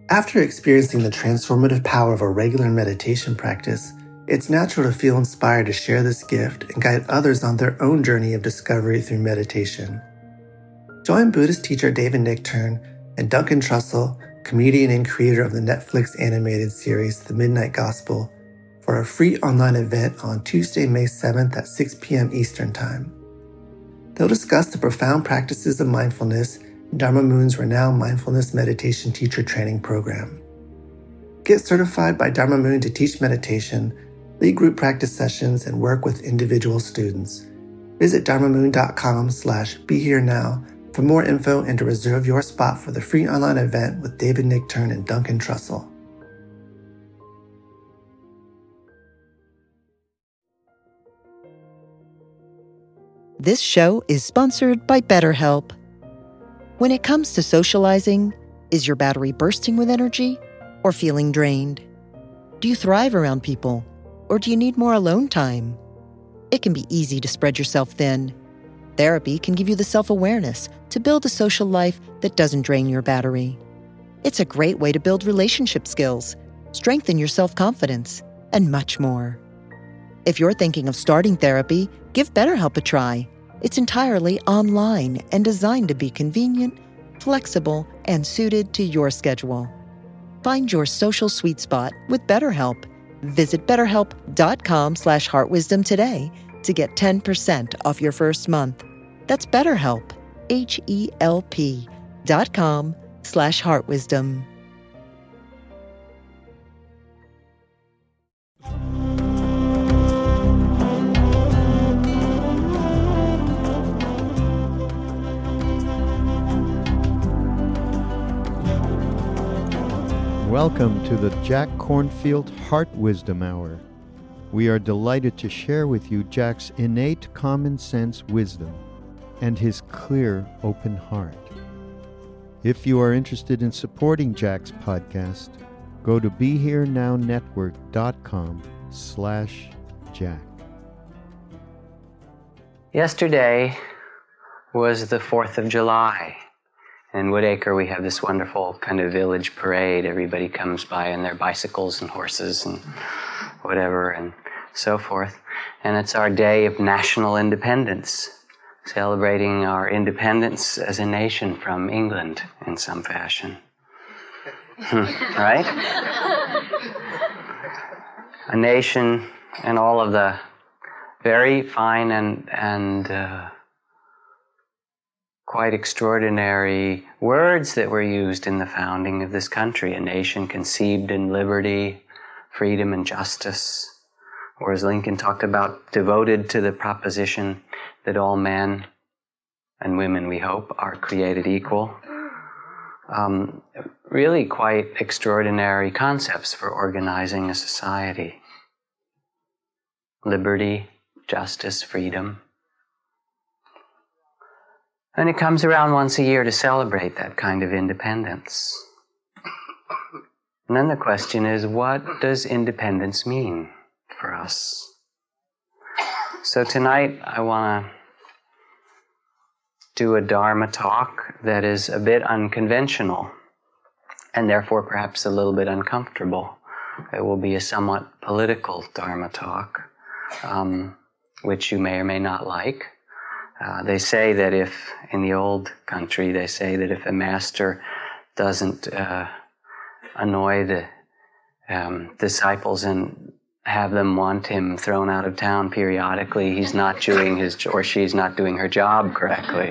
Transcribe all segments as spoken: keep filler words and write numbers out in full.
After experiencing the transformative power of a regular meditation practice, it's natural to feel inspired to share this gift and guide others on their own journey of discovery through meditation. Join Buddhist teacher David Nichtern and Duncan Trussell, comedian and creator of the Netflix animated series The Midnight Gospel, for a free online event on Tuesday, May seventh at six p.m. Eastern Time. They'll discuss the profound practices of mindfulness in Dharma Moon's renowned mindfulness meditation teacher training program. Get certified by Dharma Moon to teach meditation, lead group practice sessions, and work with individual students. Visit dharmamoon.com slash be here now for more info and to reserve your spot for the free online event with David Nichtern and Duncan Trussell. This show is sponsored by BetterHelp. When it comes to socializing, is your battery bursting with energy or feeling drained? Do you thrive around people, or do you need more alone time? It can be easy to spread yourself thin. Therapy can give you the self-awareness to build a social life that doesn't drain your battery. It's a great way to build relationship skills, strengthen your self-confidence, and much more. If you're thinking of starting therapy, give BetterHelp a try. It's entirely online and designed to be convenient, flexible, and suited to your schedule. Find your social sweet spot with BetterHelp. Visit betterhelp.com slash heartwisdom today to get ten percent off your first month. That's BetterHelp, H-E-L-P dot com slash heartwisdom. Welcome to the Jack Kornfield Heart Wisdom Hour. We are delighted to share with you Jack's innate common sense wisdom and his clear, open heart. If you are interested in supporting Jack's podcast, go to BeHereNowNetwork.com slash Jack. Yesterday was the fourth of July. In Woodacre, we have this wonderful kind of village parade. Everybody comes by on their bicycles and horses and whatever and so forth. And it's our day of national independence, celebrating our independence as a nation from England in some fashion. Right? A nation and all of the very fine and, and uh, quite extraordinary words that were used in the founding of this country. A nation conceived in liberty, freedom, and justice. Or as Lincoln talked about, devoted to the proposition that all men and women, we hope, are created equal. Um, really quite extraordinary concepts for organizing a society. Liberty, justice, freedom. And it comes around once a year to celebrate that kind of independence. And then the question is, what does independence mean for us? So tonight I want to do a Dharma talk that is a bit unconventional and therefore perhaps a little bit uncomfortable. It will be a somewhat political Dharma talk, um, which you may or may not like. Uh, they say that if, in the old country, they say that if a master doesn't uh, annoy the um, disciples and have them want him thrown out of town periodically, he's not doing his, or she's not doing her job correctly.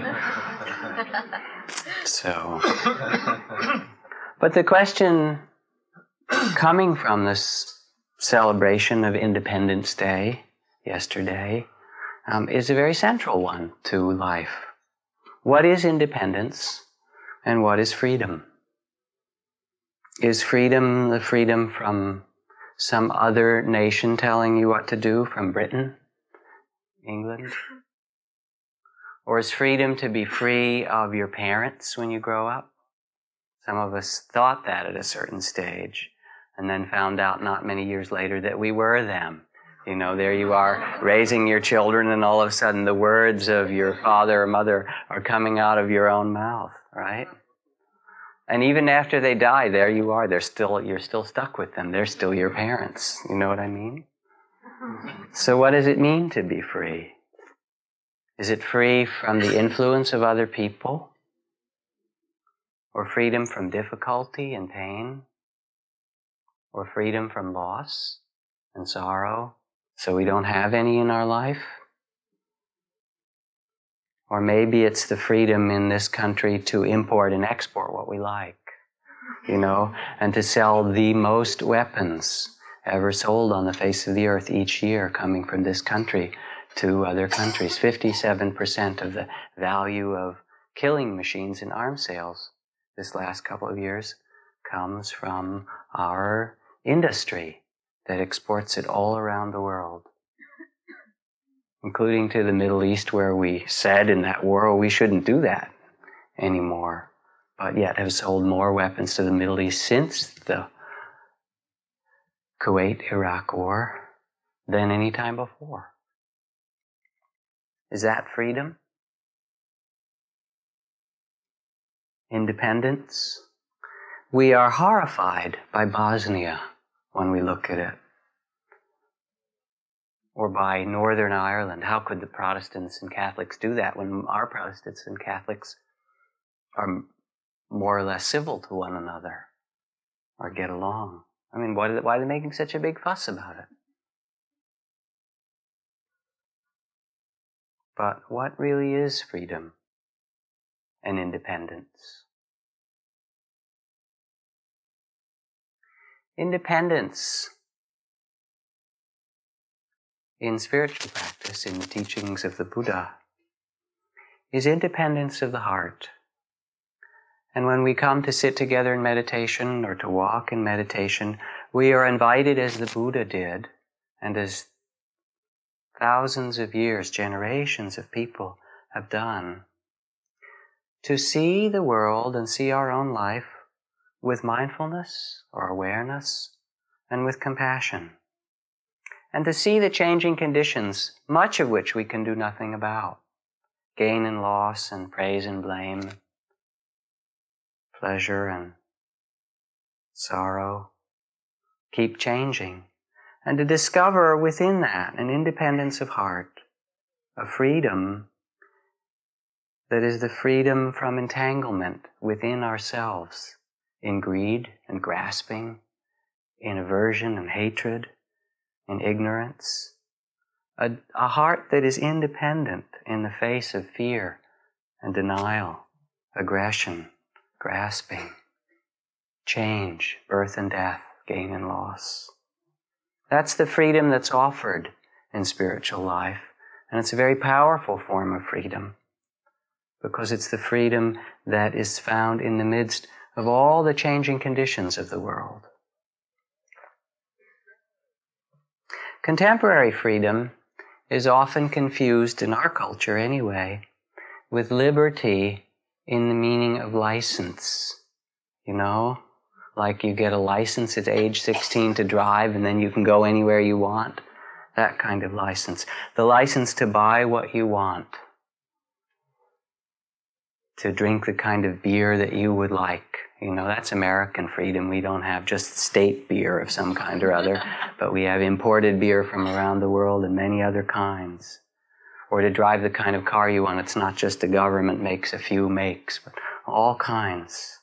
So, but the question coming from this celebration of Independence Day yesterday Um, is a very central one to life. What is independence and what is freedom? Is freedom the freedom from some other nation telling you what to do, from Britain, England? Or is freedom to be free of your parents when you grow up? Some of us thought that at a certain stage and then found out not many years later that we were them. You know, there you are raising your children and all of a sudden the words of your father or mother are coming out of your own mouth, right? And even after they die, there you are. They're still, you're still stuck with them. They're still your parents. You know what I mean? So what does it mean to be free? Is it free from the influence of other people? Or freedom from difficulty and pain? Or freedom from loss and sorrow, so we don't have any in our life? Or maybe it's the freedom in this country to import and export what we like, you know, and to sell the most weapons ever sold on the face of the earth each year coming from this country to other countries. fifty-seven percent of the value of killing machines in arms sales this last couple of years comes from our industry that exports it all around the world, including to the Middle East, where we said in that war we shouldn't do that anymore, but yet have sold more weapons to the Middle East since the Kuwait-Iraq war than any time before. Is that freedom? Independence? We are horrified by Bosnia when we look at it. Or by Northern Ireland. How could the Protestants and Catholics do that when our Protestants and Catholics are more or less civil to one another or get along? I mean, why, why are they making such a big fuss about it? But what really is freedom and independence? Independence in spiritual practice, in the teachings of the Buddha, is independence of the heart. And when we come to sit together in meditation or to walk in meditation, we are invited, as the Buddha did, and as thousands of years, generations of people have done, to see the world and see our own life with mindfulness or awareness and with compassion. And to see the changing conditions, much of which we can do nothing about. Gain and loss and praise and blame, pleasure and sorrow, keep changing. And to discover within that an independence of heart, a freedom that is the freedom from entanglement within ourselves, in greed and grasping, in aversion and hatred, in ignorance. A, a heart that is independent in the face of fear and denial, aggression, grasping, change, birth and death, gain and loss. That's the freedom that's offered in spiritual life. And it's a very powerful form of freedom, because it's the freedom that is found in the midst of all the changing conditions of the world. Contemporary freedom is often confused, in our culture anyway, with liberty in the meaning of license. You know? Like you get a license at age sixteen to drive and then you can go anywhere you want. That kind of license. The license to buy what you want. To drink the kind of beer that you would like. You know, that's American freedom. We don't have just state beer of some kind or other, but we have imported beer from around the world and many other kinds. Or to drive the kind of car you want. It's not just the government makes a few makes, but all kinds.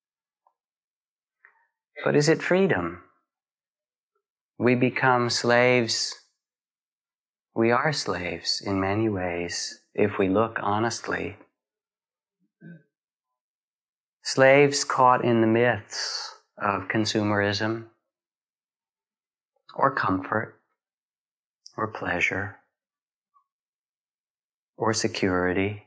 But is it freedom? We become slaves. We are slaves in many ways, if we look honestly. Slaves caught in the myths of consumerism, or comfort, or pleasure, or security,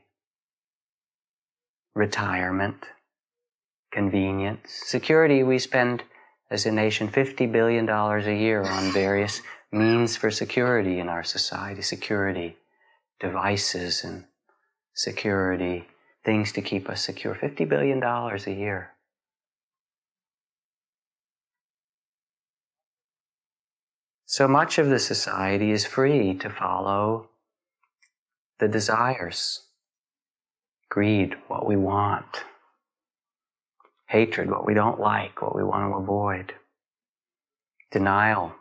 retirement, convenience. Security, we spend as a nation fifty billion dollars a year on various means for security in our society. Security, devices and security, things to keep us secure. fifty billion dollars a year. So much of the society is free to follow the desires, greed, what we want, hatred, what we don't like, what we want to avoid. Denial.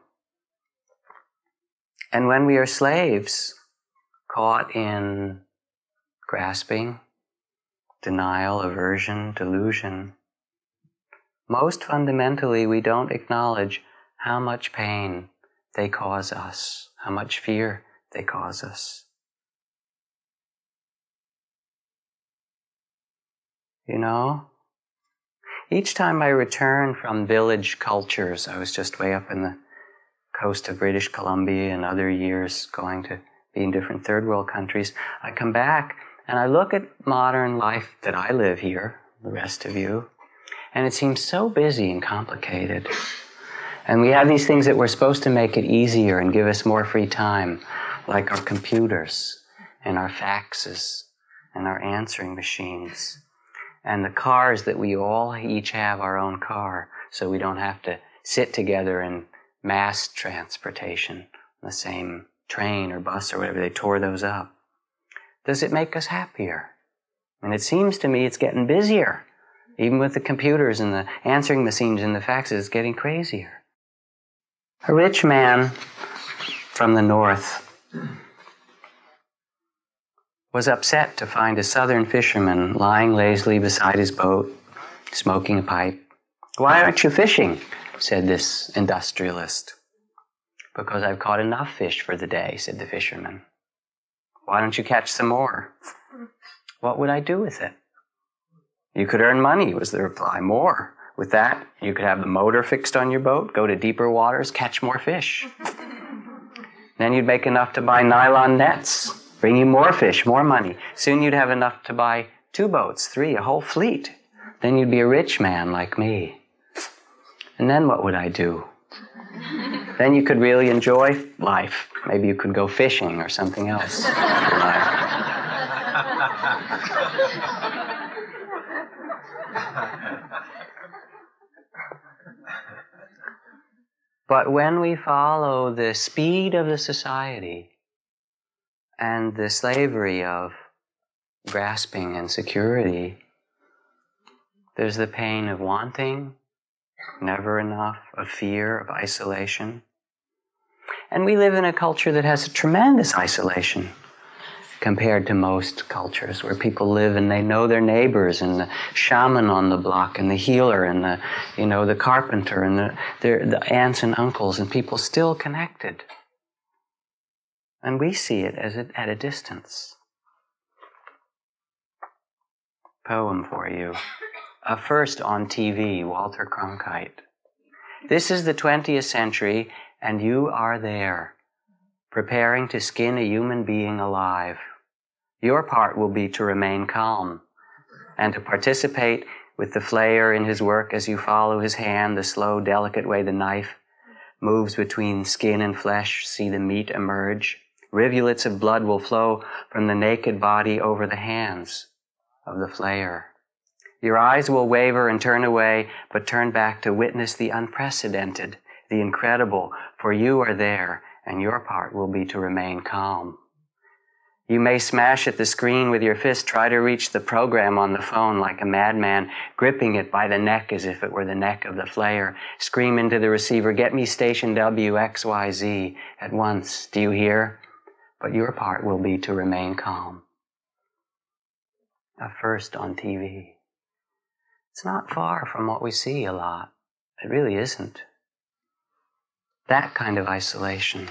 And when we are slaves, caught in grasping, denial, aversion, delusion, most fundamentally we don't acknowledge how much pain they cause us, how much fear they cause us. You know, each time I return from village cultures, I was just way up in the coast of British Columbia and other years going to be in different third world countries, I come back and I look at modern life that I live here, the rest of you, and it seems so busy and complicated. And we have these things that were supposed to make it easier and give us more free time, like our computers and our faxes and our answering machines and the cars that we all each have our own car, so we don't have to sit together in mass transportation, the same train or bus or whatever. They tore those up. Does it make us happier? And it seems to me it's getting busier. Even with the computers and the answering machines and the faxes, it's getting crazier. A rich man from the north was upset to find a southern fisherman lying lazily beside his boat, smoking a pipe. "Why aren't you fishing?" said this industrialist. "Because I've caught enough fish for the day," said the fisherman. "Why don't you catch some more?" "What would I do with it?" "You could earn money," was the reply. "More. With that, you could have the motor fixed on your boat, go to deeper waters, catch more fish. Then you'd make enough to buy nylon nets, bring you more fish, more money. Soon you'd have enough to buy two boats, three, a whole fleet. Then you'd be a rich man like me. And then what would I do? Then you could really enjoy life. Maybe you could go fishing or something else in life." But when we follow the speed of the society and the slavery of grasping and security, there's the pain of wanting, never enough, of fear, of isolation. And we live in a culture that has a tremendous isolation compared to most cultures, where people live and they know their neighbors and the shaman on the block and the healer and the, you know, the carpenter and the, the aunts and uncles, and people still connected. And we see it as a, at a distance. Poem for you. A first on T V, Walter Cronkite. "This is the twentieth century, and you are there, preparing to skin a human being alive. Your part will be to remain calm and to participate with the flayer in his work as you follow his hand, the slow, delicate way the knife moves between skin and flesh, see the meat emerge. Rivulets of blood will flow from the naked body over the hands of the flayer. Your eyes will waver and turn away, but turn back to witness the unprecedented, the incredible, for you are there, and your part will be to remain calm. You may smash at the screen with your fist, try to reach the program on the phone like a madman, gripping it by the neck as if it were the neck of the flayer. Scream into the receiver, "Get me station W X Y Z at once, do you hear?" But your part will be to remain calm. A first on T V. It's not far from what we see a lot. It really isn't. That kind of isolation.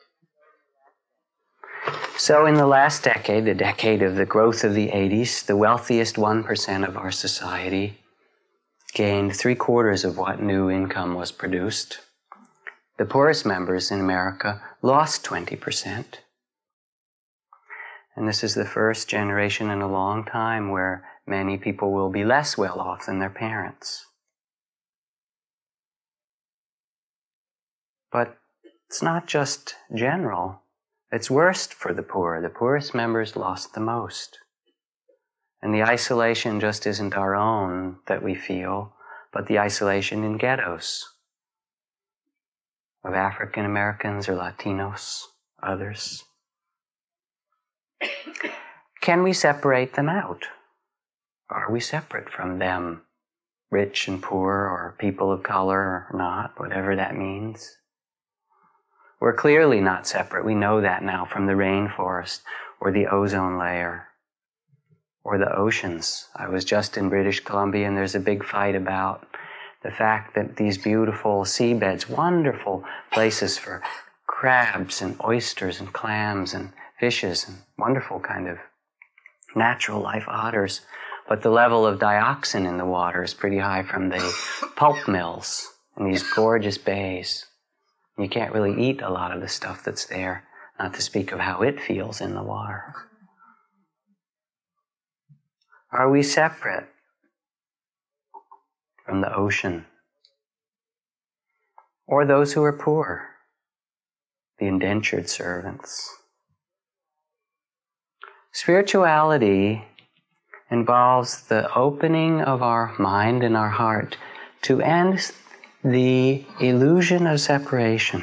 So in the last decade, the decade of the growth of the eighties, the wealthiest one percent of our society gained three quarters of what new income was produced. The poorest members in America lost twenty percent. And this is the first generation in a long time where many people will be less well off than their parents. But it's not just general. It's worst for the poor. The poorest members lost the most. And the isolation just isn't our own that we feel, but the isolation in ghettos of African Americans or Latinos, others. Can we separate them out? Are we separate from them rich and poor, or people of color or not, whatever that means. We're clearly not separate. We know that now from the rainforest or the ozone layer or the oceans. I was just in British Columbia, and there's a big fight about the fact that these beautiful seabeds, wonderful places for crabs and oysters and clams and fishes and wonderful kind of natural life otters, but the level of dioxin in the water is pretty high from the pulp mills in these gorgeous bays. You can't really eat a lot of the stuff that's there, not to speak of how it feels in the water. Are we separate from the ocean? Or those who are poor, the indentured servants? Spirituality involves the opening of our mind and our heart to end the illusion of separation.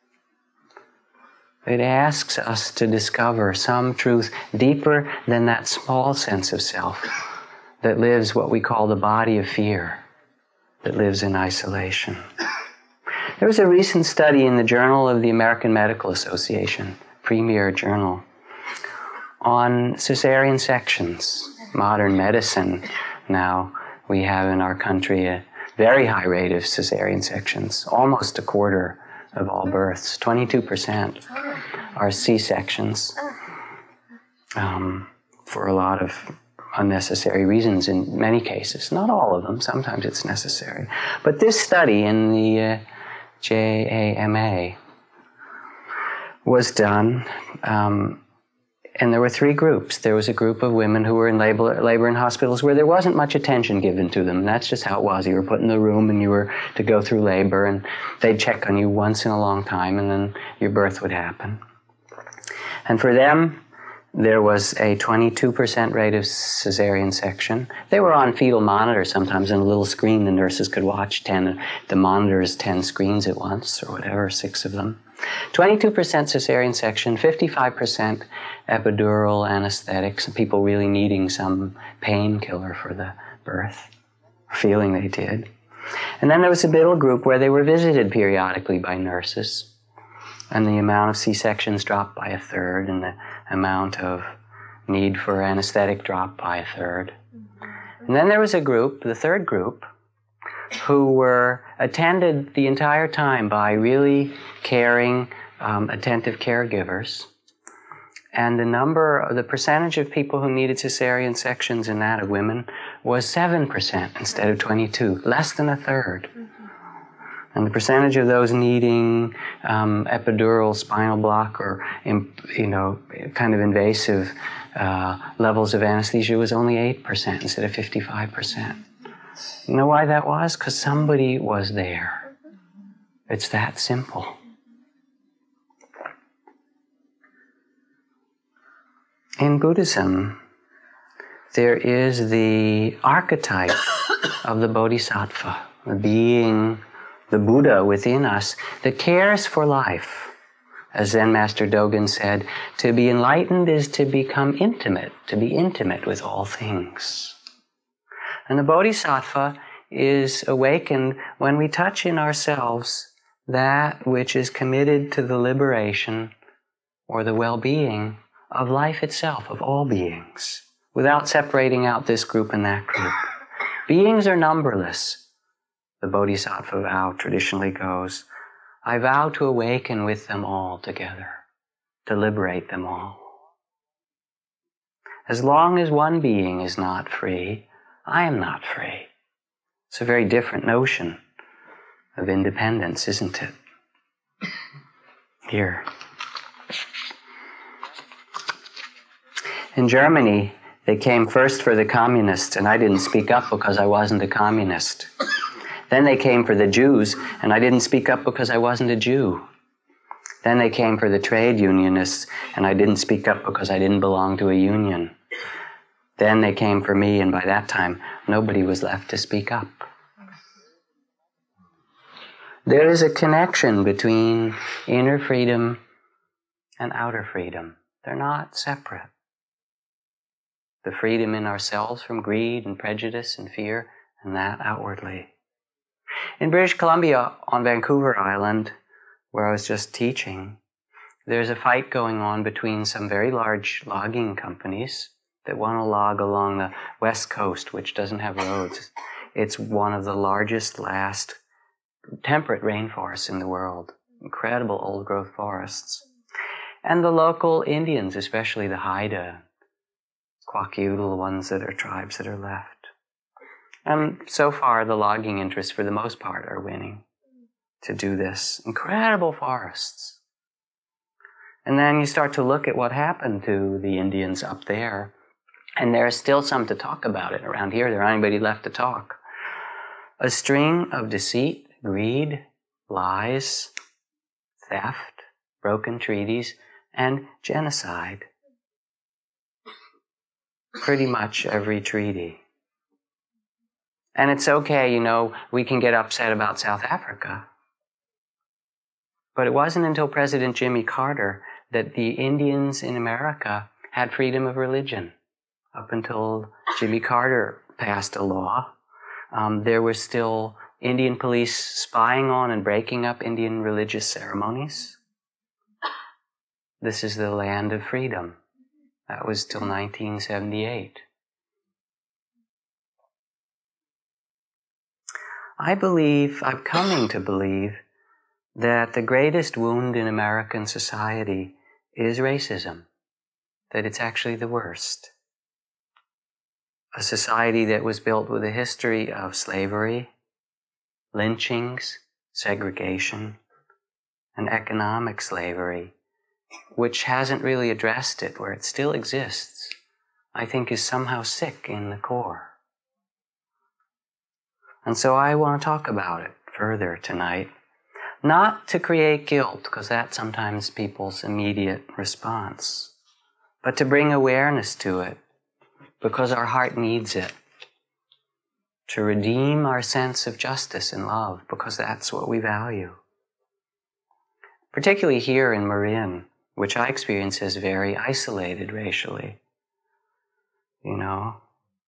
It asks us to discover some truth deeper than that small sense of self that lives what we call the body of fear, that lives in isolation. There was a recent study in the Journal of the American Medical Association, premier journal, on cesarean sections. Modern medicine now, we have in our country a very high rate of cesarean sections, almost a quarter of all births, twenty-two percent are C-sections, um, for a lot of unnecessary reasons in many cases. Not all of them, sometimes it's necessary. But this study in the uh, J A M A was done, um, and there were three groups. There was a group of women who were in labor, labor in hospitals where there wasn't much attention given to them. That's just how it was. You were put in the room and you were to go through labor, and they'd check on you once in a long time, and then your birth would happen. And for them, there was a twenty-two percent rate of cesarean section. They were on fetal monitors sometimes, on a little screen the nurses could watch ten, the monitors, ten screens at once, or whatever, six of them. twenty-two percent cesarean section, fifty-five percent epidural anesthetics, and people really needing some painkiller for the birth, feeling they did. And then there was a middle group where they were visited periodically by nurses, and the amount of C-sections dropped by a third, and the amount of need for anesthetic dropped by a third. And then there was a group, the third group, who were attended the entire time by really caring, um, attentive caregivers. And the number, the percentage of people who needed cesarean sections in that of women was seven percent instead of twenty-two, less than a third. And the percentage of those needing um, epidural, spinal block, or you know, kind of invasive uh, levels of anesthesia was only eight percent instead of fifty-five percent. You know why that was? Because somebody was there. It's that simple. In Buddhism, there is the archetype of the Bodhisattva, the being, the Buddha within us that cares for life. As Zen Master Dogen said, to be enlightened is to become intimate, to be intimate with all things. And the Bodhisattva is awakened when we touch in ourselves that which is committed to the liberation or the well-being of life itself, of all beings, without separating out this group and that group. Beings are numberless. The Bodhisattva vow traditionally goes, I vow to awaken with them all together, to liberate them all. As long as one being is not free, I am not free. It's a very different notion of independence, isn't it? Here. In Germany, they came first for the communists, and I didn't speak up because I wasn't a communist. Then they came for the Jews, and I didn't speak up because I wasn't a Jew. Then they came for the trade unionists, and I didn't speak up because I didn't belong to a union. Then they came for me, and by that time, nobody was left to speak up. There is a connection between inner freedom and outer freedom. They're not separate. The freedom in ourselves from greed and prejudice and fear and that outwardly. In British Columbia, on Vancouver Island, where I was just teaching, there's a fight going on between some very large logging companies that want to log along the west coast, which doesn't have roads. It's one of the largest, last temperate rainforests in the world. Incredible old-growth forests. And the local Indians, especially the Haida, Kwakiutl, the ones that are tribes that are left. And so far, the logging interests, for the most part, are winning to do this. Incredible forests. And then you start to look at what happened to the Indians up there, and there's still some to talk about it. Around here, there aren't anybody left to talk. A string of deceit, greed, lies, theft, broken treaties, and genocide. Pretty much every treaty. And it's okay, you know, we can get upset about South Africa. But it wasn't until President Jimmy Carter that the Indians in America had freedom of religion. Up until Jimmy Carter passed a law, um, there was still Indian police spying on and breaking up Indian religious ceremonies. This is the land of freedom. That was till nineteen seventy-eight. I believe, I'm coming to believe, that the greatest wound in American society is racism. That it's actually the worst. A society that was built with a history of slavery, lynchings, segregation, and economic slavery, which hasn't really addressed it, where it still exists, I think is somehow sick in the core. And so I want to talk about it further tonight. Not to create guilt, because that's sometimes people's immediate response, but to bring awareness to it, because our heart needs it. To redeem our sense of justice and love, because that's what we value. Particularly here in Marin, which I experience as very isolated racially. You know?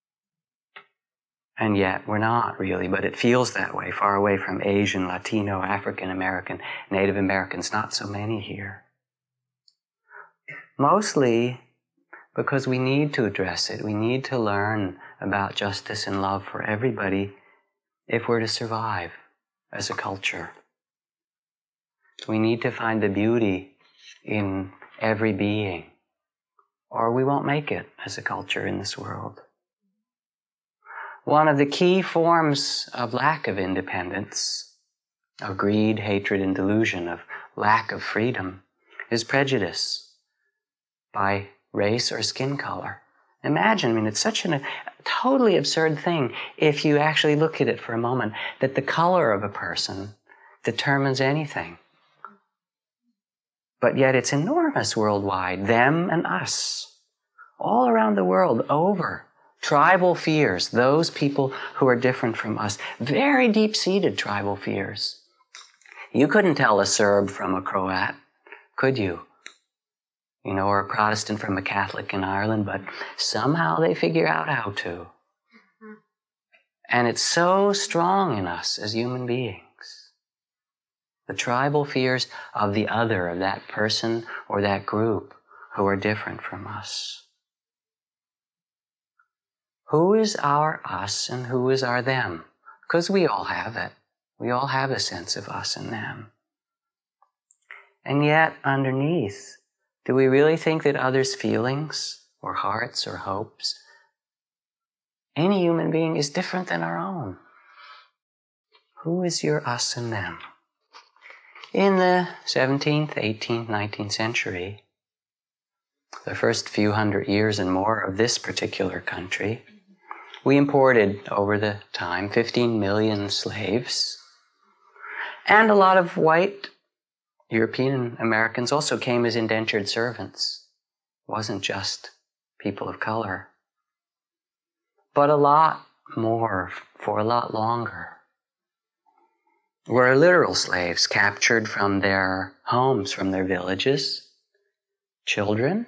And yet we're not really, but it feels that way, far away from Asian, Latino, African American, Native Americans, not so many here. Mostly because we need to address it. We need to learn about justice and love for everybody if we're to survive as a culture. We need to find the beauty in every being, or we won't make it as a culture in this world. One of the key forms of lack of independence, of greed, hatred, and delusion, of lack of freedom, is prejudice by race or skin color. Imagine, I mean, it's such an, a totally absurd thing if you actually look at it for a moment, that the color of a person determines anything. But yet it's enormous worldwide, them and us, all around the world, over. Tribal fears, those people who are different from us, very deep-seated tribal fears. You couldn't tell a Serb from a Croat, could you? You know, or a Protestant from a Catholic in Ireland, but somehow they figure out how to. And it's so strong in us as human beings. The tribal fears of the other, of that person or that group who are different from us. Who is our us and who is our them? Because we all have it. We all have a sense of us and them. And yet, underneath, do we really think that others' feelings or hearts or hopes, any human being is different than our own? Who is your us and them? In the seventeenth, eighteenth, nineteenth century, the first few hundred years and more of this particular country, we imported over the time fifteen million slaves, and a lot of white European Americans also came as indentured servants. It wasn't just people of color, but a lot more for a lot longer were literal slaves captured from their homes, from their villages, children,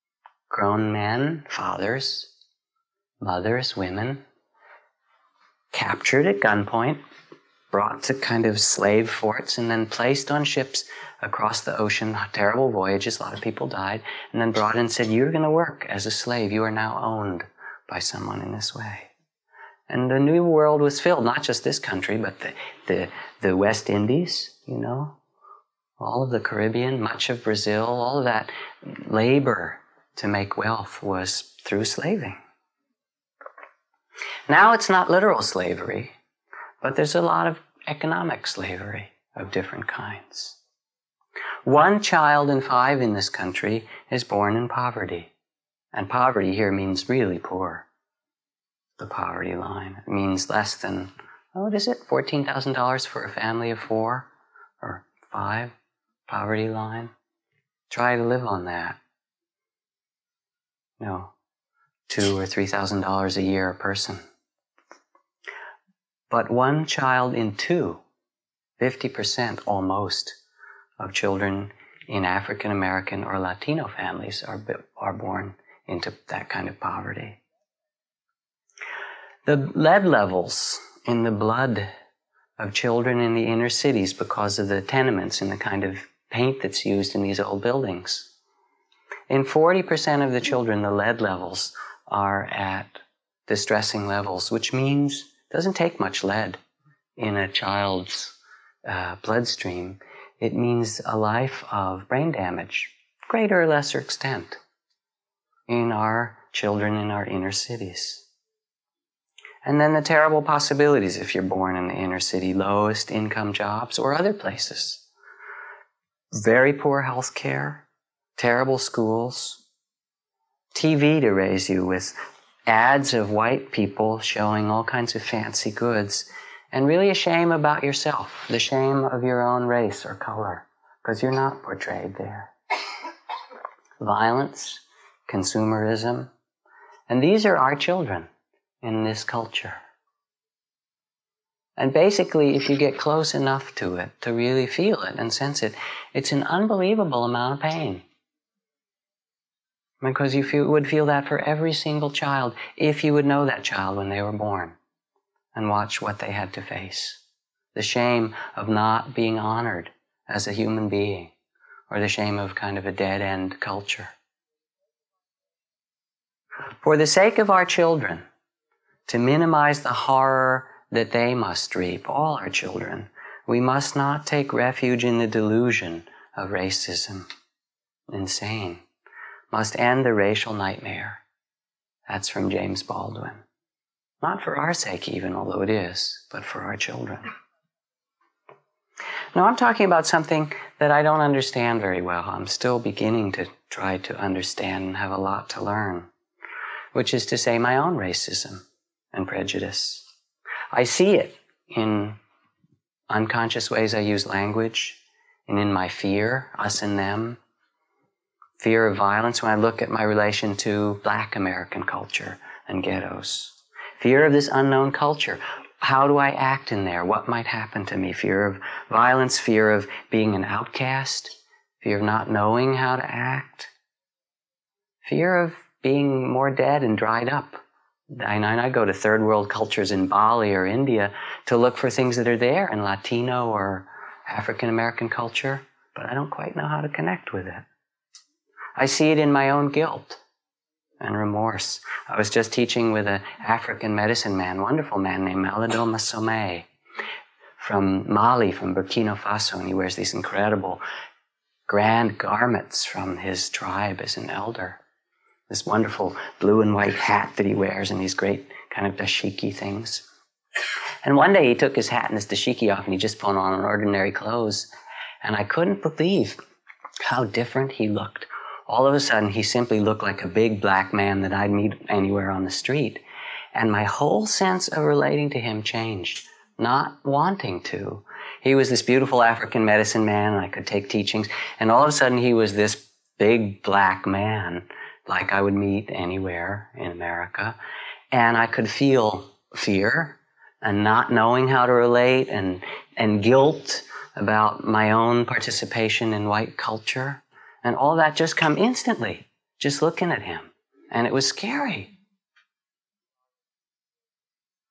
grown men, fathers, mothers, women, captured at gunpoint, brought to kind of slave forts, and then placed on ships across the ocean, terrible voyages, a lot of people died, and then brought in and said, you're going to work as a slave. You are now owned by someone in this way. And the New World was filled, not just this country, but the, the, the West Indies, you know, all of the Caribbean, much of Brazil, all of that labor to make wealth was through slaving. Now it's not literal slavery, but there's a lot of economic slavery of different kinds. One child in five in this country is born in poverty. And poverty here means really poor. The poverty line. It means less than, oh, what is it? fourteen thousand dollars for a family of four or five. Poverty line. Try to live on that. No, two or three thousand dollars a year a person. But one child in two, fifty percent almost, of children in African American or Latino families are are born into that kind of poverty. The lead levels in the blood of children in the inner cities because of the tenements and the kind of paint that's used in these old buildings. In forty percent of the children, the lead levels are at distressing levels, which means it doesn't take much lead in a child's uh, bloodstream. It means a life of brain damage, greater or lesser extent, in our children in our inner cities. And then the terrible possibilities if you're born in the inner city, lowest income jobs or other places. Very poor health care, terrible schools, T V to raise you with ads of white people showing all kinds of fancy goods, and really a shame about yourself, the shame of your own race or color, because you're not portrayed there. Violence, consumerism, and these are our children in this culture. And basically, if you get close enough to it, to really feel it and sense it, it's an unbelievable amount of pain. Because you feel, would feel that for every single child, if you would know that child when they were born and watch what they had to face. The shame of not being honored as a human being, or the shame of kind of a dead-end culture. For the sake of our children, to minimize the horror that they must reap, all our children, we must not take refuge in the delusion of racism. Insane. Must end the racial nightmare. That's from James Baldwin. Not for our sake even, although it is, but for our children. Now I'm talking about something that I don't understand very well. I'm still beginning to try to understand and have a lot to learn, which is to say my own racism and prejudice. I see it in unconscious ways I use language, and in my fear, us and them, fear of violence when I look at my relation to Black American culture and ghettos, fear of this unknown culture. How do I act in there? What might happen to me? Fear of violence, fear of being an outcast, fear of not knowing how to act, fear of being more dead and dried up. And I go to third world cultures in Bali or India to look for things that are there in Latino or African American culture, but I don't quite know how to connect with it. I see it in my own guilt and remorse. I was just teaching with an African medicine man, wonderful man named Malado Masome from Mali, from Burkina Faso, and he wears these incredible grand garments from his tribe as an elder. This wonderful blue and white hat that he wears and these great kind of dashiki things. And one day he took his hat and his dashiki off and he just put on ordinary clothes. And I couldn't believe how different he looked. All of a sudden he simply looked like a big black man that I'd meet anywhere on the street. And my whole sense of relating to him changed, not wanting to. He was this beautiful African medicine man and I could take teachings. And all of a sudden he was this big black man like I would meet anywhere in America. And I could feel fear and not knowing how to relate and, and guilt about my own participation in white culture. And all that just come instantly, just looking at him. And it was scary.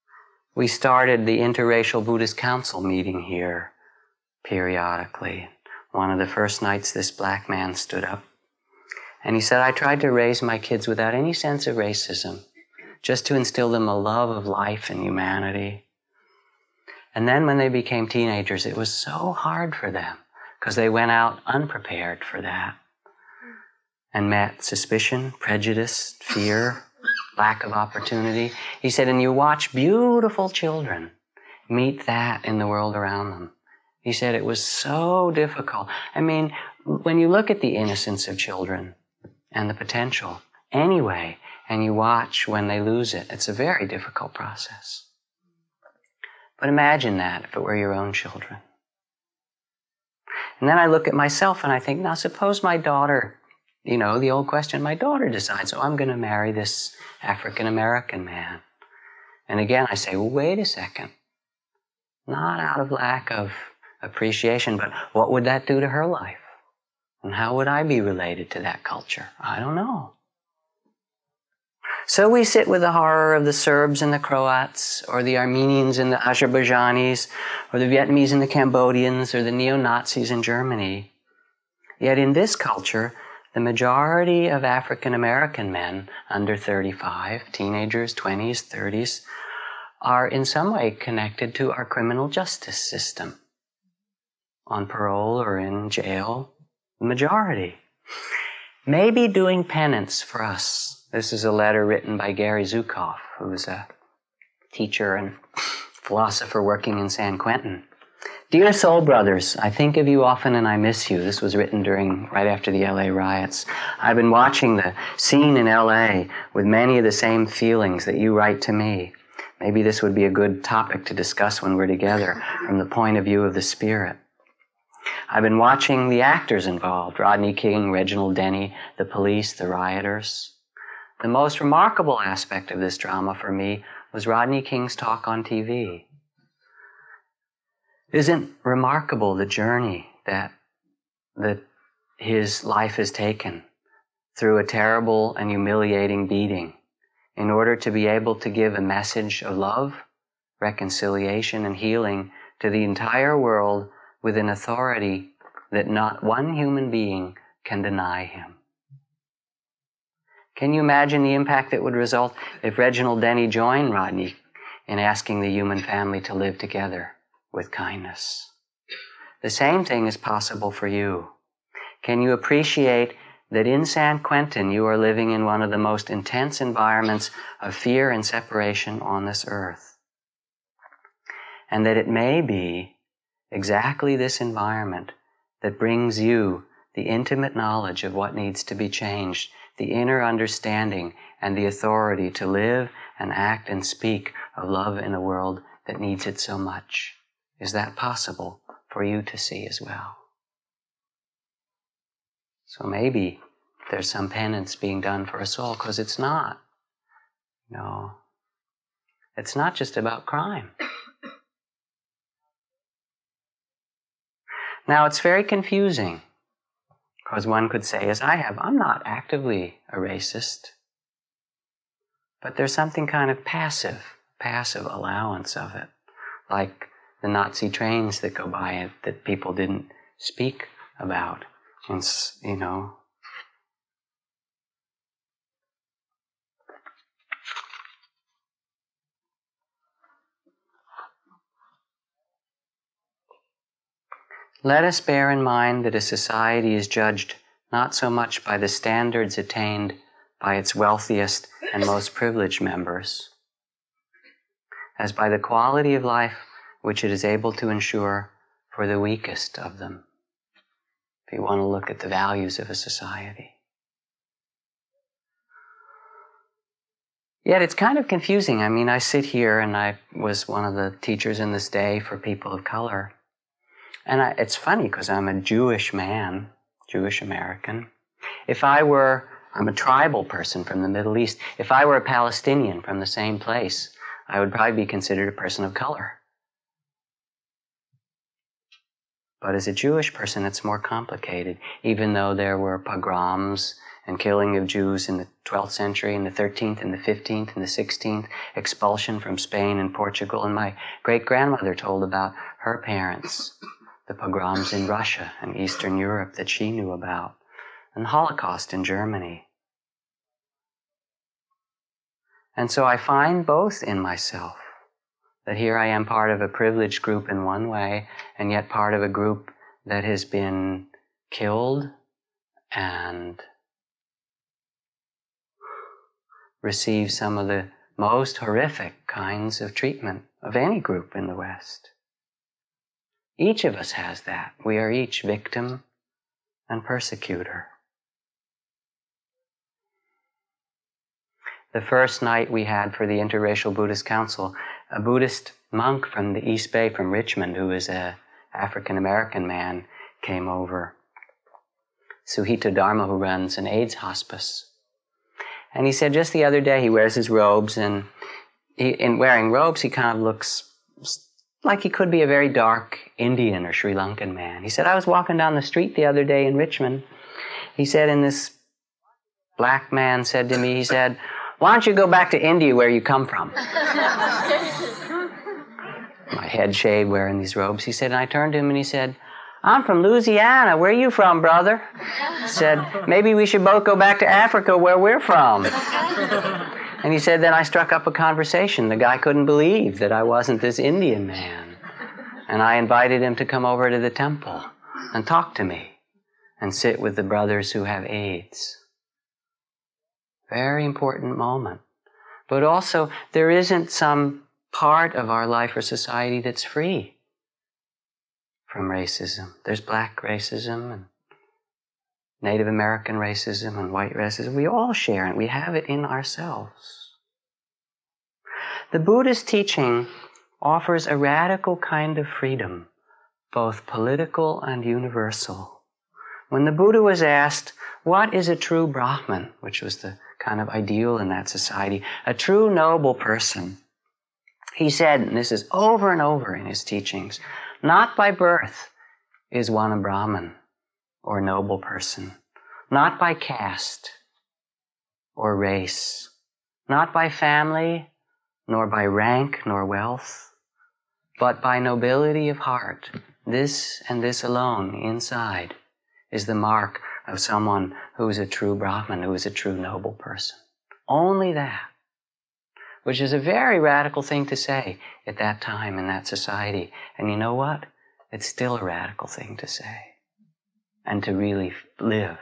we started the Interracial Buddhist Council meeting here periodically. One of the first nights, this black man stood up, and he said, I tried to raise my kids without any sense of racism, just to instill them a love of life and humanity. And then when they became teenagers, it was so hard for them, because they went out unprepared for that and met suspicion, prejudice, fear, lack of opportunity. He said, and you watch beautiful children meet that in the world around them. He said it was so difficult. I mean, when you look at the innocence of children and the potential anyway, and you watch when they lose it, it's a very difficult process. But imagine that if it were your own children. And then I look at myself and I think, now suppose my daughter, you know, the old question, my daughter decides, oh, I'm going to marry this African-American man. And again, I say, well, wait a second. Not out of lack of appreciation, but what would that do to her life? And how would I be related to that culture? I don't know. So we sit with the horror of the Serbs and the Croats, or the Armenians and the Azerbaijanis, or the Vietnamese and the Cambodians, or the neo-Nazis in Germany. Yet in this culture, the majority of African-American men under thirty-five, teenagers, twenties, thirties, are in some way connected to our criminal justice system. On parole or in jail, the majority. Maybe doing penance for us. This is a letter written by Gary Zukav, who's a teacher and philosopher working in San Quentin. Dear Soul Brothers, I think of you often and I miss you. This was written during, right after the L A riots. I've been watching the scene in L A with many of the same feelings that you write to me. Maybe this would be a good topic to discuss when we're together from the point of view of the spirit. I've been watching the actors involved, Rodney King, Reginald Denny, the police, the rioters. The most remarkable aspect of this drama for me was Rodney King's talk on T V. Isn't remarkable the journey that, that his life has taken through a terrible and humiliating beating in order to be able to give a message of love, reconciliation, and healing to the entire world with an authority that not one human being can deny him. Can you imagine the impact that would result if Reginald Denny joined Rodney in asking the human family to live together with kindness? The same thing is possible for you. Can you appreciate that in San Quentin you are living in one of the most intense environments of fear and separation on this earth? And that it may be exactly this environment that brings you the intimate knowledge of what needs to be changed, the inner understanding and the authority to live and act and speak of love in a world that needs it so much. Is that possible for you to see as well? So maybe there's some penance being done for us all, because it's not. No. It's not just about crime. Now, it's very confusing, because one could say, as I have, I'm not actively a racist. But there's something kind of passive, passive allowance of it, like the Nazi trains that go by it that people didn't speak about. And, you know, let us bear in mind that a society is judged not so much by the standards attained by its wealthiest and most privileged members, as by the quality of life which it is able to ensure for the weakest of them, if you want to look at the values of a society. Yet it's kind of confusing. I mean, I sit here and I was one of the teachers in this day for people of color. And I, it's funny because I'm a Jewish man, Jewish American. If I were, I'm a tribal person from the Middle East. If I were a Palestinian from the same place, I would probably be considered a person of color. But as a Jewish person, it's more complicated, even though there were pogroms and killing of Jews in the twelfth century, in the thirteenth, and the fifteenth, and the sixteenth, expulsion from Spain and Portugal. And my great-grandmother told about her parents, the pogroms in Russia and Eastern Europe that she knew about, and the Holocaust in Germany. And so I find both in myself, that here I am part of a privileged group in one way, and yet part of a group that has been killed and received some of the most horrific kinds of treatment of any group in the West. Each of us has that. We are each victim and persecutor. The first night we had for the Interracial Buddhist Council, a Buddhist monk from the East Bay, from Richmond, who is an African-American man, came over. Suhito Dharma, who runs an AIDS hospice. And he said just the other day he wears his robes, and he, in wearing robes he kind of looks like he could be a very dark Indian or Sri Lankan man. He said, I was walking down the street the other day in Richmond. He said, and this black man said to me, he said, why don't you go back to India where you come from? My head shaved, wearing these robes. He said, and I turned to him and he said, I'm from Louisiana. Where are you from, brother? He said, maybe we should both go back to Africa where we're from. And he said, then I struck up a conversation. The guy couldn't believe that I wasn't this Indian man. And I invited him to come over to the temple and talk to me and sit with the brothers who have AIDS. Very important moment. But also, there isn't some part of our life or society that's free from racism. There's black racism and Native American racism and white racism. We all share it. We have it in ourselves. The Buddhist teaching offers a radical kind of freedom, both political and universal. When the Buddha was asked, what is a true Brahman, which was the kind of ideal in that society, a true noble person, he said, and this is over and over in his teachings, not by birth is one a Brahman or noble person, not by caste or race, not by family, nor by rank nor wealth, but by nobility of heart. This and this alone inside is the mark of someone who is a true Brahman, who is a true noble person. Only that. Which is a very radical thing to say at that time in that society. And you know what? It's still a radical thing to say and to really live.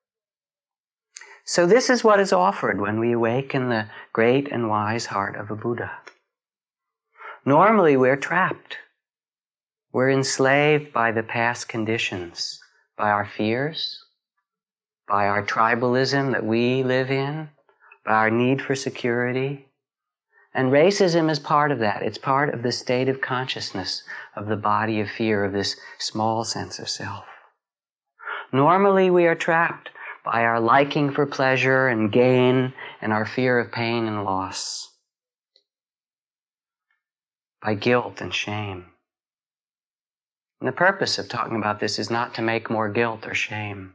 So this is what is offered when we awaken the great and wise heart of a Buddha. Normally we're trapped. We're enslaved by the past conditions, by our fears, by our tribalism that we live in, by our need for security. And racism is part of that. It's part of the state of consciousness of the body of fear, of this small sense of self. Normally we are trapped by our liking for pleasure and gain and our fear of pain and loss, by guilt and shame. And the purpose of talking about this is not to make more guilt or shame.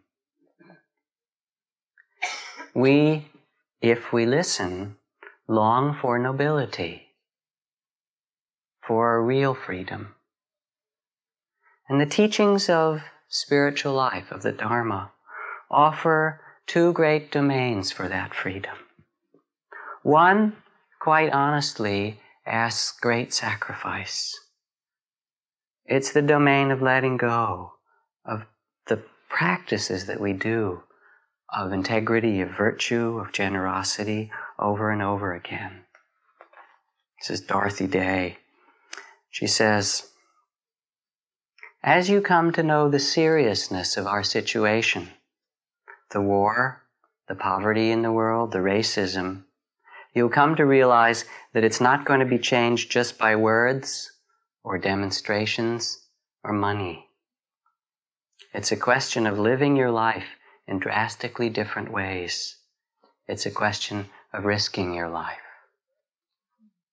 We, if we listen, long for nobility, for a real freedom. And the teachings of spiritual life, of the Dharma, offer two great domains for that freedom. One, quite honestly, asks great sacrifice. It's the domain of letting go of the practices that we do of integrity, of virtue, of generosity, over and over again. This is Dorothy Day. She says, as you come to know the seriousness of our situation, the war, the poverty in the world, the racism, you'll come to realize that it's not going to be changed just by words or demonstrations or money. It's a question of living your life in drastically different ways. It's a question of risking your life.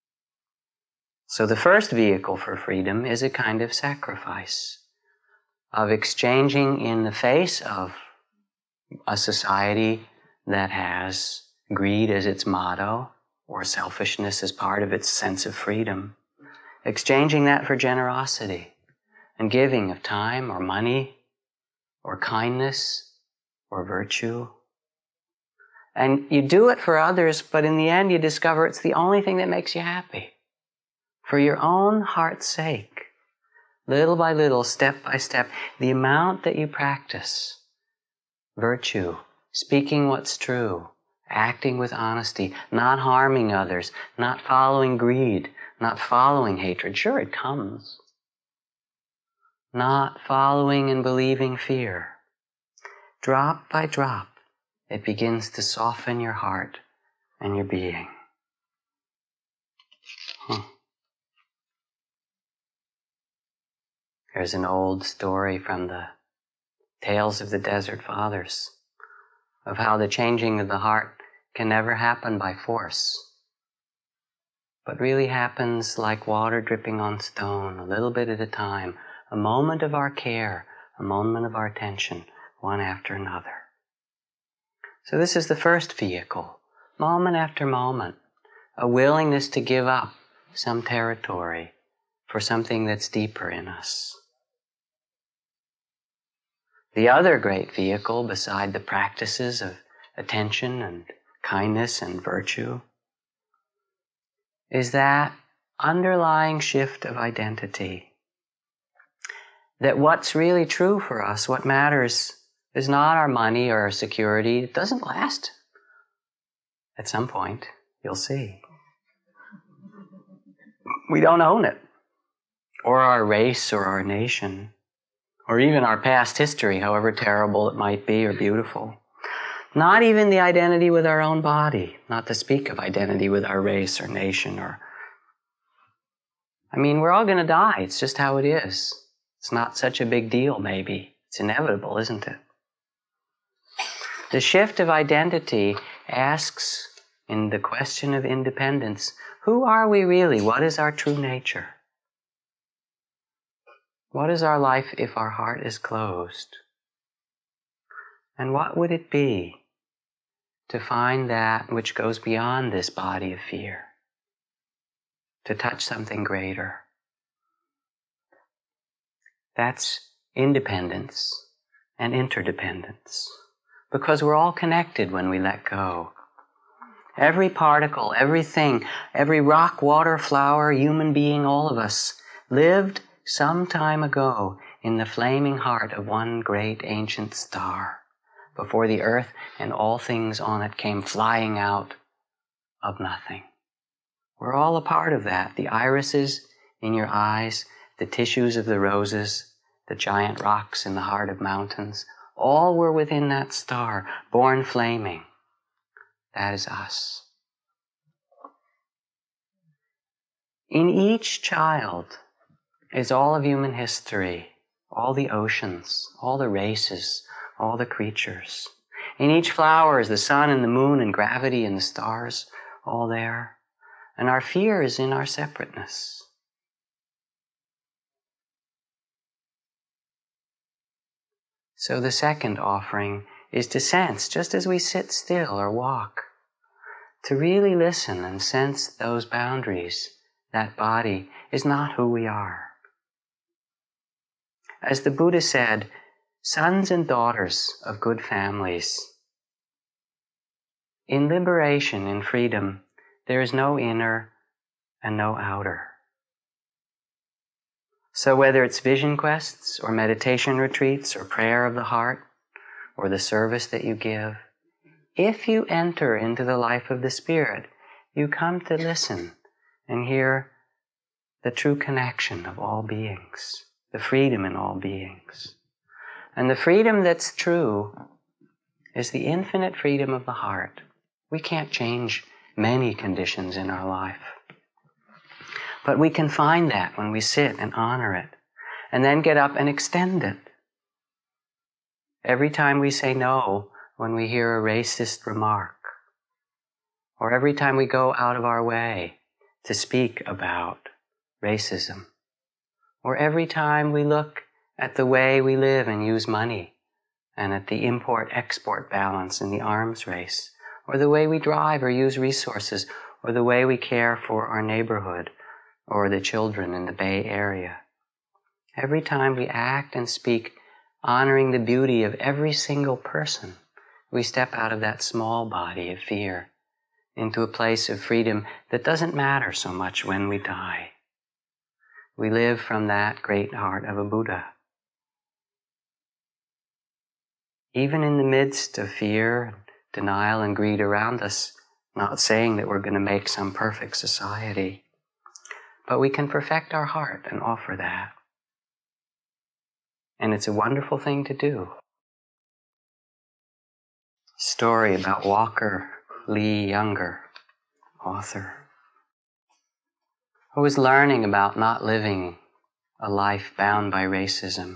So the first vehicle for freedom is a kind of sacrifice, of exchanging in the face of a society that has greed as its motto, or selfishness as part of its sense of freedom, exchanging that for generosity and giving of time or money or kindness or virtue. And you do it for others, but in the end you discover it's the only thing that makes you happy. For your own heart's sake, little by little, step by step, the amount that you practice virtue, speaking what's true, acting with honesty, not harming others, not following greed, not following hatred. Sure, it comes. Not following and believing fear. Drop by drop, it begins to soften your heart and your being. Huh. There's an old story from the Tales of the Desert Fathers of how the changing of the heart can never happen by force, but really happens like water dripping on stone, a little bit at a time, a moment of our care, a moment of our attention, one after another. So this is the first vehicle, moment after moment, a willingness to give up some territory for something that's deeper in us. The other great vehicle, beside the practices of attention and kindness and virtue, is that underlying shift of identity. That what's really true for us, what matters, is not our money or our security. It doesn't last. At some point, you'll see. We don't own it, or our race or our nation, or even our past history, however terrible it might be or beautiful. Not even the identity with our own body, not to speak of identity with our race or nation or... I mean, we're all going to die. It's just how it is. It's not such a big deal, maybe. It's inevitable, isn't it? The shift of identity asks, in the question of independence, who are we really? What is our true nature? What is our life if our heart is closed? And what would it be to find that which goes beyond this body of fear, to touch something greater? That's independence and interdependence, because we're all connected when we let go. Every particle, everything, every rock, water, flower, human being, all of us lived some time ago in the flaming heart of one great ancient star, before the earth and all things on it came flying out of nothing. We're all a part of that. The irises in your eyes, the tissues of the roses, the giant rocks in the heart of mountains, all were within that star, born flaming. That is us. In each child is all of human history, all the oceans, all the races, all the creatures. In each flower is the sun and the moon and gravity and the stars, all there. And our fear is in our separateness. So the second offering is to sense, just as we sit still or walk, to really listen and sense those boundaries. That body is not who we are. As the Buddha said, sons and daughters of good families, in liberation, in freedom, there is no inner and no outer. So whether it's vision quests or meditation retreats or prayer of the heart or the service that you give, if you enter into the life of the Spirit, you come to listen and hear the true connection of all beings, the freedom in all beings. And the freedom that's true is the infinite freedom of the heart. We can't change many conditions in our life. But we can find that when we sit and honor it, and then get up and extend it. Every time we say no when we hear a racist remark, or every time we go out of our way to speak about racism, or every time we look at the way we live and use money, and at the import-export balance in the arms race, or the way we drive or use resources, or the way we care for our neighborhood or the children in the Bay Area. Every time we act and speak honoring the beauty of every single person, we step out of that small body of fear into a place of freedom that doesn't matter so much when we die. We live from that great heart of a Buddha. Even in the midst of fear, denial, and greed around us, not saying that we're going to make some perfect society, but we can perfect our heart and offer that. And it's a wonderful thing to do. Story about Walker Lee Younger, author, who was learning about not living a life bound by racism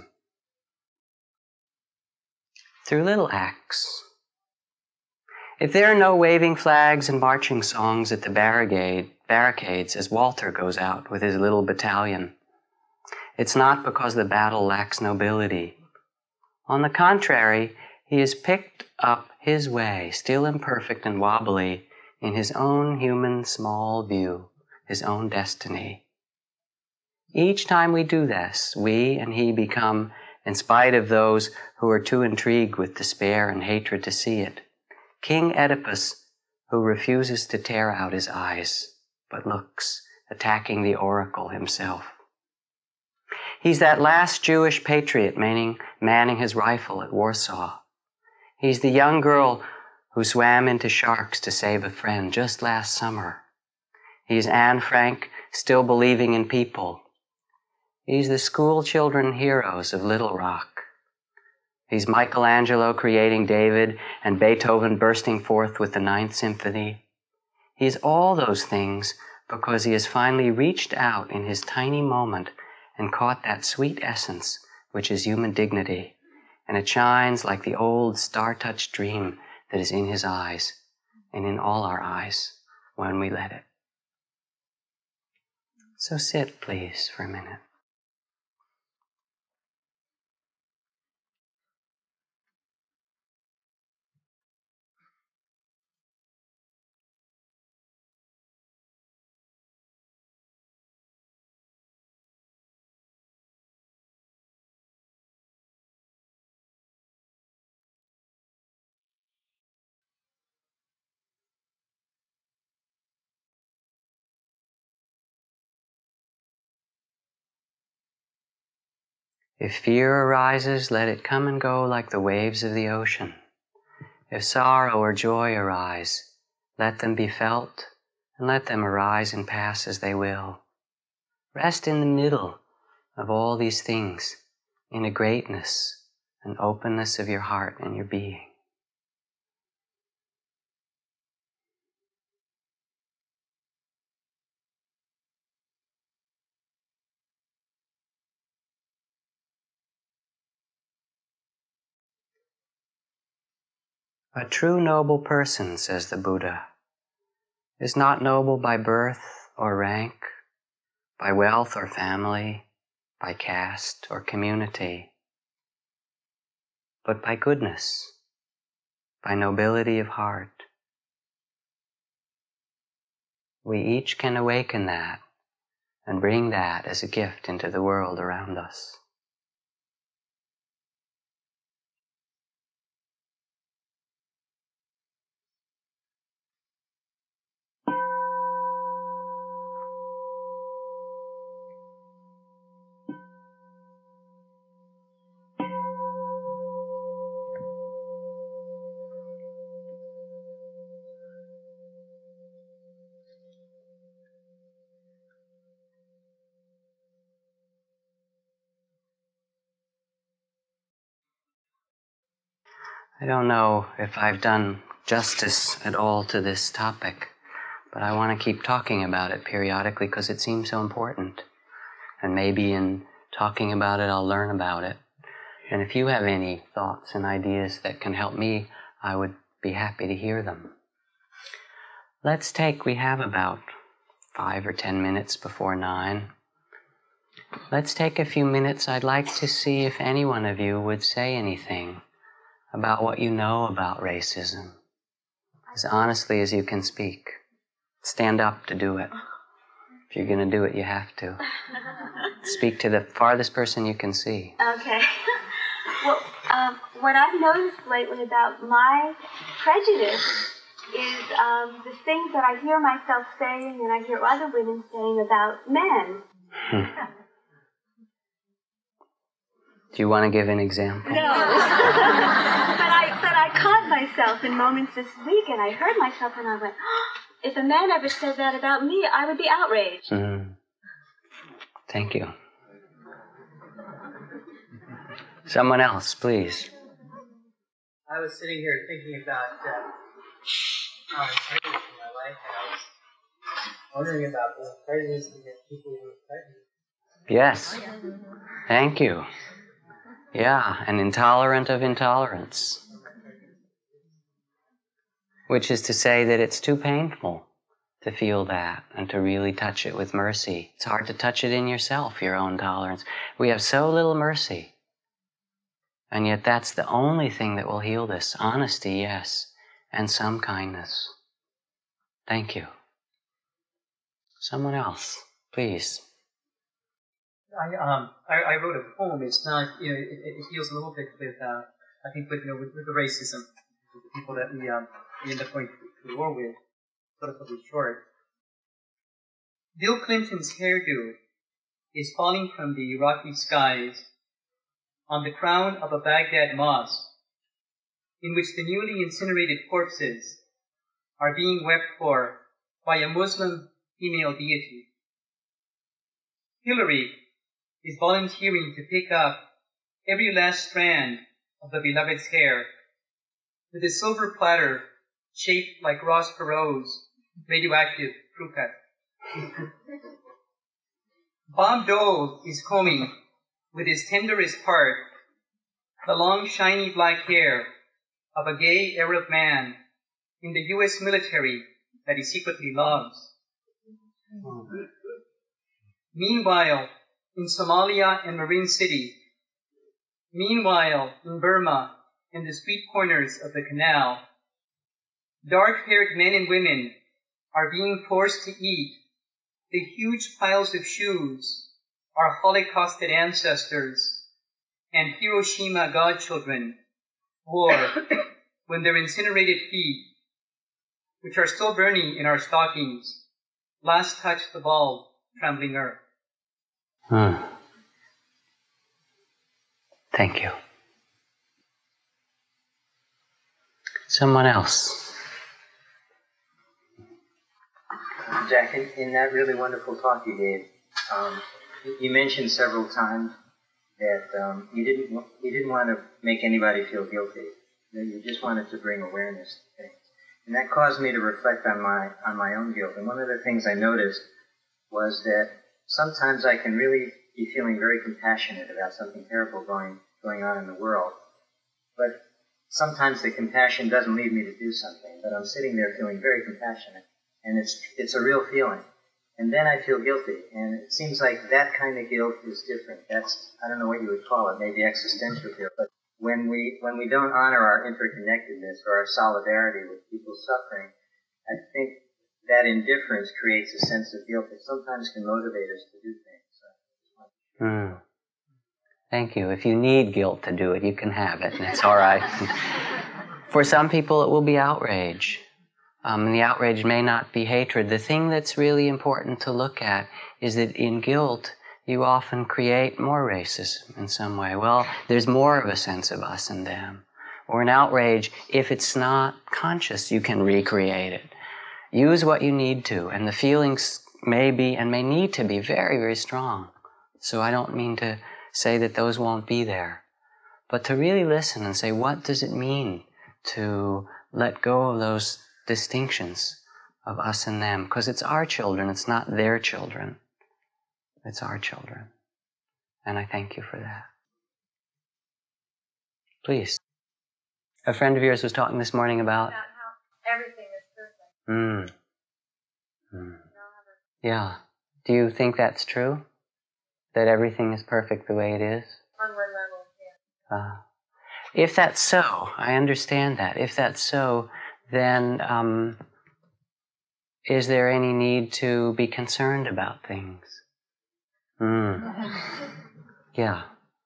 through little acts. If there are no waving flags and marching songs at the barricade, barricades as Walter goes out with his little battalion, it's not because the battle lacks nobility. On the contrary, he has picked up his way, still imperfect and wobbly, in his own human small view, his own destiny. Each time we do this, we and he become, in spite of those who are too intrigued with despair and hatred to see it, King Oedipus, who refuses to tear out his eyes, but looks, attacking the oracle himself. He's that last Jewish patriot manning, manning his rifle at Warsaw. He's the young girl who swam into sharks to save a friend just last summer. He's Anne Frank, still believing in people. He's the school children heroes of Little Rock. He's Michelangelo creating David and Beethoven bursting forth with the Ninth Symphony. He's all those things because he has finally reached out in his tiny moment and caught that sweet essence which is human dignity, and it shines like the old star-touched dream that is in his eyes and in all our eyes when we let it. So sit, please, for a minute. If fear arises, let it come and go like the waves of the ocean. If sorrow or joy arise, let them be felt, and let them arise and pass as they will. Rest in the middle of all these things, in a greatness and openness of your heart and your being. A true noble person, says the Buddha, is not noble by birth or rank, by wealth or family, by caste or community, but by goodness, by nobility of heart. We each can awaken that and bring that as a gift into the world around us. I don't know if I've done justice at all to this topic, but I want to keep talking about it periodically because it seems so important. And maybe in talking about it, I'll learn about it. And if you have any thoughts and ideas that can help me, I would be happy to hear them. Let's take, we have about five or ten minutes before nine. let's take a few minutes. I'd like to see if any one of you would say anything about what you know about racism, as honestly as you can speak. Stand up to do it. If you're going to do it, you have to. Speak to the farthest person you can see. Okay. Well, um, what I've noticed lately about my prejudice is um, the things that I hear myself saying and I hear other women saying about men. Hmm. Do you want to give an example? No. but I but I caught myself in moments this week, and I heard myself, and I went, oh, if a man ever said that about me, I would be outraged. Mm. Thank you. Someone else, please. I was sitting here thinking about uh, how I'm prejudice in my life, and I was wondering about the prejudice against people who are prejudiced. Yes. Thank you. Yeah, and intolerant of intolerance. Which is to say that it's too painful to feel that and to really touch it with mercy. It's hard to touch it in yourself, your own tolerance. We have so little mercy. And yet that's the only thing that will heal this. Honesty, yes, and some kindness. Thank you. Someone else, please. I um I, I wrote a poem. It's not you know it, it deals a little bit with uh, I think with you know with, with the racism, with the people that we um we end up going to, to war with. Sort of be short. Bill Clinton's hairdo is falling from the Iraqi skies on the crown of a Baghdad mosque, in which the newly incinerated corpses are being wept for by a Muslim female deity. Hillary is volunteering to pick up every last strand of the beloved's hair with a silver platter shaped like Ross Perot's radioactive crew cut. Bob Dole is combing with his tenderest part the long, shiny black hair of a gay Arab man in the U S military that he secretly loves. Meanwhile, in Somalia and Marine City, meanwhile, in Burma and the street corners of the canal, dark-haired men and women are being forced to eat the huge piles of shoes our Holocausted ancestors and Hiroshima godchildren wore when their incinerated feet, which are still burning in our stockings, last touched the bald, trembling earth. Hmm. Thank you. Someone else. Jack, in, in that really wonderful talk you gave, um, you mentioned several times that um, you didn't you didn't want to make anybody feel guilty. That you just wanted to bring awareness to things, and that caused me to reflect on my on my own guilt. And one of the things I noticed was that sometimes I can really be feeling very compassionate about something terrible going going on in the world, but sometimes the compassion doesn't lead me to do something. But I'm sitting there feeling very compassionate, and it's it's a real feeling. And then I feel guilty, and it seems like that kind of guilt is different. That's, I don't know what you would call it, maybe existential guilt. But when we when we don't honor our interconnectedness or our solidarity with people's suffering, I think that indifference creates a sense of guilt that sometimes can motivate us to do things. So. Mm. Thank you. If you need guilt to do it, you can have it, and it's all right. For some people, it will be outrage. Um, and the outrage may not be hatred. The thing that's really important to look at is that in guilt, you often create more racism in some way. Well, there's more of a sense of us and them. Or in outrage, if it's not conscious, you can recreate it. Use what you need to, and the feelings may be and may need to be very, very strong. So I don't mean to say that those won't be there, but to really listen and say, what does it mean to let go of those distinctions of us and them? Because it's our children, it's not their children. It's our children. And I thank you for that. Please. A friend of yours was talking this morning about... About how everything is perfect. Mm. Mm. Yeah. Do you think that's true? That everything is perfect the way it is? On one level, yeah. Uh, if that's so, I understand that. If that's so, then um, is there any need to be concerned about things? Mm. Yeah.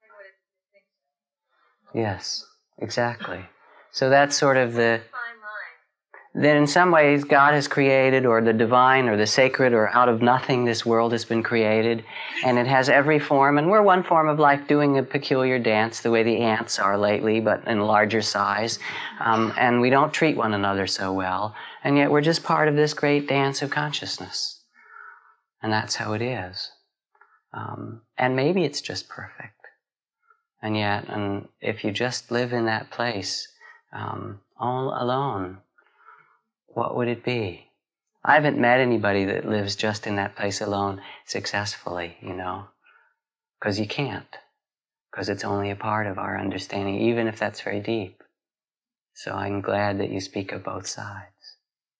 Yes, exactly. So that's sort of the... Then in some ways God has created, or the divine or the sacred, or out of nothing this world has been created, and it has every form, and we're one form of life doing a peculiar dance the way the ants are lately, but in larger size, um, and we don't treat one another so well, and yet we're just part of this great dance of consciousness, and that's how it is. Um, and maybe it's just perfect, and yet, and if you just live in that place um, all alone, what would it be? I haven't met anybody that lives just in that place alone successfully, you know, because you can't, because it's only a part of our understanding, even if that's very deep. So I'm glad that you speak of both sides.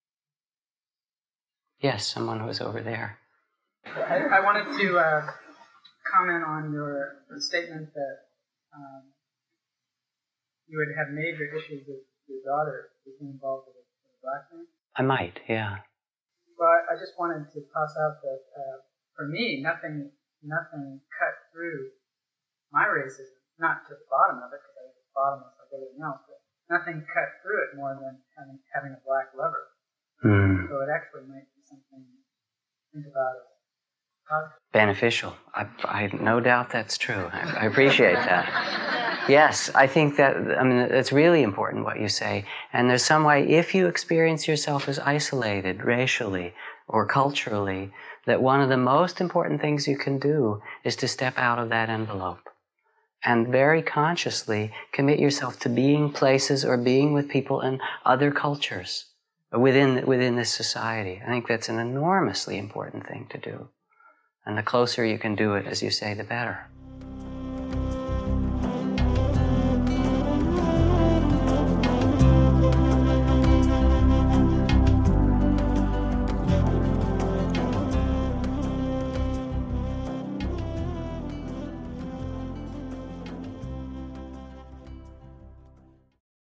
Yes, someone was over there. I, I wanted to uh, comment on your statement that um, you would have major issues with your daughter being involved with black man? I might, yeah. Well, I, I just wanted to toss out that uh, for me, nothing, nothing cut through my racism. Not to the bottom of it, because I was bottomless like everything else, but nothing cut through it more than having, having a black lover. Mm. So it actually might be something to think about as positive. Beneficial. I, I have no doubt that's true. I, I appreciate that. Yes, I think that, I mean, it's really important what you say. And there's some way, if you experience yourself as isolated racially or culturally, that one of the most important things you can do is to step out of that envelope and very consciously commit yourself to being places or being with people in other cultures within, within this society. I think that's an enormously important thing to do. And the closer you can do it, as you say, the better.